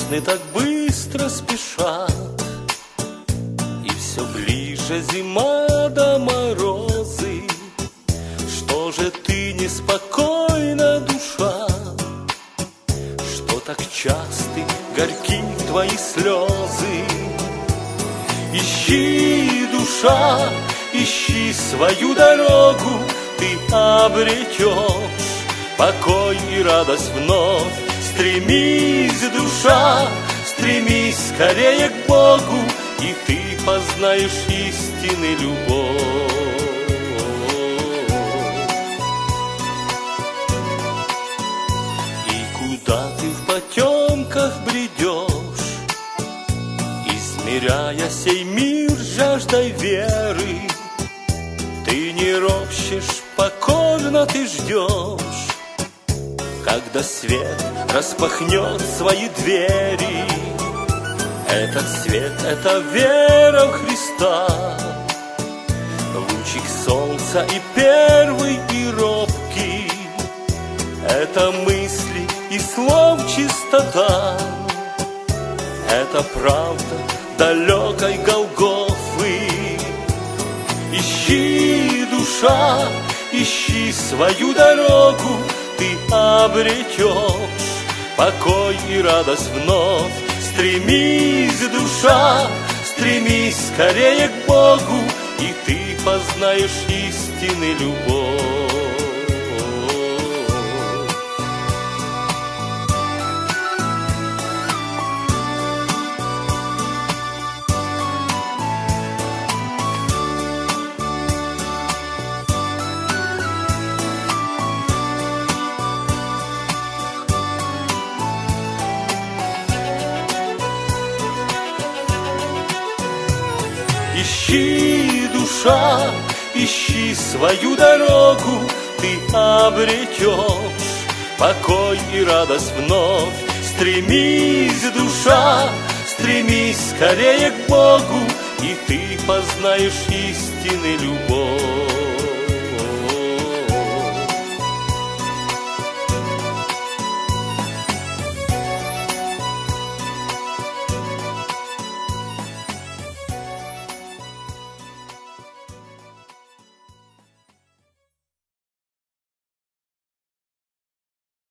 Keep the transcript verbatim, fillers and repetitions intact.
Весны так быстро спешат, и все ближе зима да морозы. Что же ты неспокойна, душа? Что так часты горьки твои слезы? Ищи, душа, ищи свою дорогу, ты обретешь покой и радость вновь. Стремись, душа, стремись скорее к Богу, и ты познаешь истинную любовь. И куда ты в потемках бредешь, измеряя сей мир жаждой веры? Ты не ропщешь, покорно ты ждешь, когда свет распахнет свои двери. Этот свет — это вера в Христа, лучик солнца и первый, и робкий. Это мысли и слов чистота, это правда далекой Голгофы. Ищи, душа, ищи свою дорогу, ты обретешь покой и радость вновь. Стремись, душа, стремись скорее к Богу, и ты познаешь истинную любовь. Ищи, душа, ищи свою дорогу, ты обретешь покой и радость вновь. Стремись, душа, стремись скорее к Богу, и ты познаешь истинную любовь.